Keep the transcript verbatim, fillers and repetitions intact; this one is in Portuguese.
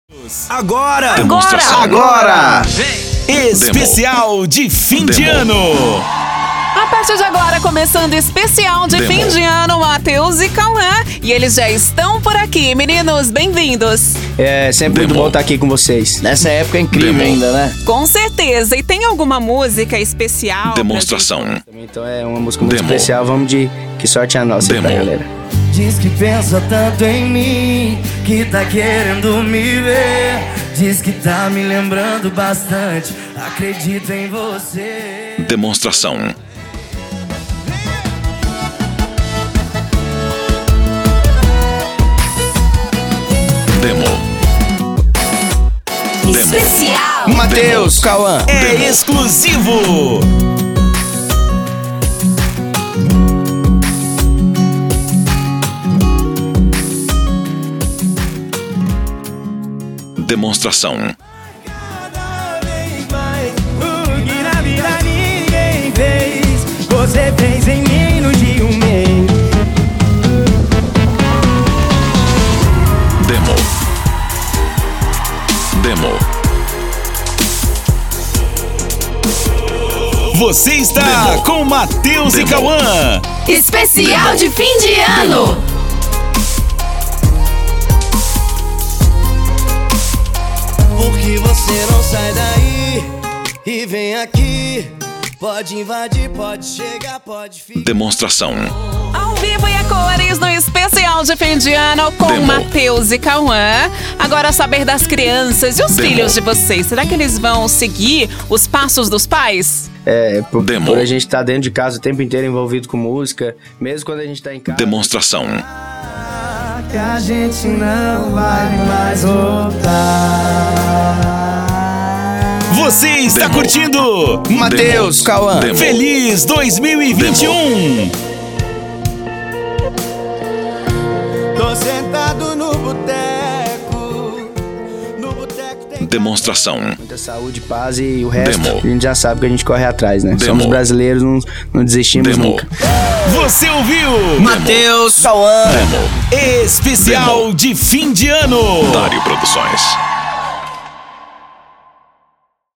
Agora! Agora! Agora! Especial de fim de ano! A partir de agora, começando especial de Demo. fim de ano, Matheus e Cauã. E eles já estão por aqui. Meninos, bem-vindos. É sempre Demo. muito bom estar aqui com vocês. Nessa época é incrível Demo. ainda, né? Com certeza. E tem alguma música especial? pra Demonstração. Então é uma música muito Demo. especial. Vamos de Que Sorte é a Nossa aí pra Demo. galera. Diz que pensa tanto em mim, que tá querendo me ver. Diz que tá me lembrando bastante, acredito em você. Demonstração. Demo. Demo. Especial. Matheus, Cauã. É exclusivo! Demonstração. Cada vez mais, o que na vida ninguém fez, você fez em menos de um mês. Demo. Demo. Você está Demo. com Matheus e Demo. Cauã! Especial de fim de ano. Porque você não sai daí e vem aqui. Pode invadir, pode chegar, pode ficar. Demonstração. Ao vivo e a cores no especial de fim de ano com Demo. Matheus e Cauã. Agora saber das crianças e os Demo. filhos de vocês. Será que eles vão seguir os passos dos pais? É, por, Demo. por a gente estar dentro de casa o tempo inteiro envolvido com música, mesmo quando a gente tá em casa. Demonstração. Que a gente não vai mais voltar. Você está Demo. curtindo Matheus, Cauã. Demo. Feliz dois mil e vinte e um! Tô sentado no boteco. No boteco tem. Demonstração. Muita saúde, paz e o resto Demo. a gente já sabe que a gente corre atrás, né? Demo. Somos brasileiros, não, não desistimos Demo. nunca. Você ouviu? Matheus, Cauã. Demo. Especial de fim de ano! Dário Produções.